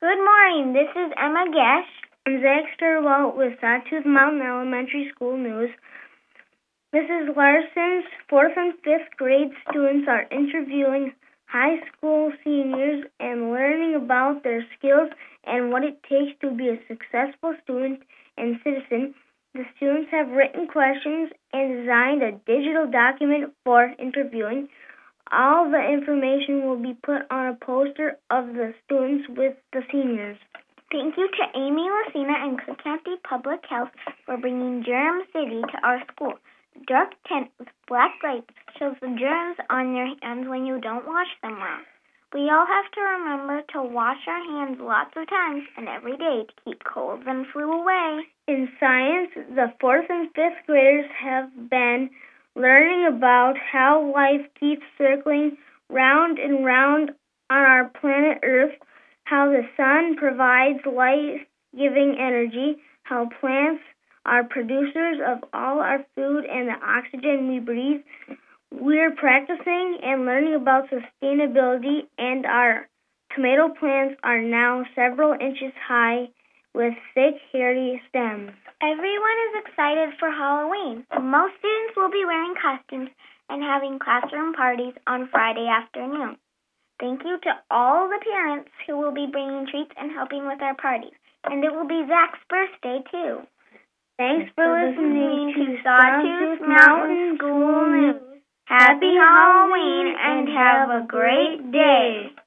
Good morning. This is Emma Gash. I'm Zach Sturwalt with Sawtooth Mountain Elementary School News. Mrs. Larson's 4th and 5th grade students are interviewing high school seniors and learning about their skills and what it takes to be a successful student and citizen. The students have written questions and designed a digital document for interviewing. All the information will be put on a poster of the students with the seniors. Thank you to Amy Lucina and Cook County Public Health for bringing Germ City to our school. The dark tent with black lights shows the germs on your hands when you don't wash them well. We all have to remember to wash our hands lots of times and every day to keep colds and flu away. In science, the 4th and 5th graders have been learning about how life keeps circling round and round on our planet Earth, how the sun provides life-giving energy, how plants are producers of all our food and the oxygen we breathe. We're practicing and learning about sustainability, and our tomato plants are now several inches high with thick, hairy stems. Everyone is excited for Halloween. Most students will be wearing costumes and having classroom parties on Friday afternoon. Thank you to all the parents who will be bringing treats and helping with our parties. And it will be Zach's birthday, too. Thanks for listening to Sawtooth Mountain School News. Happy Halloween and have a great day.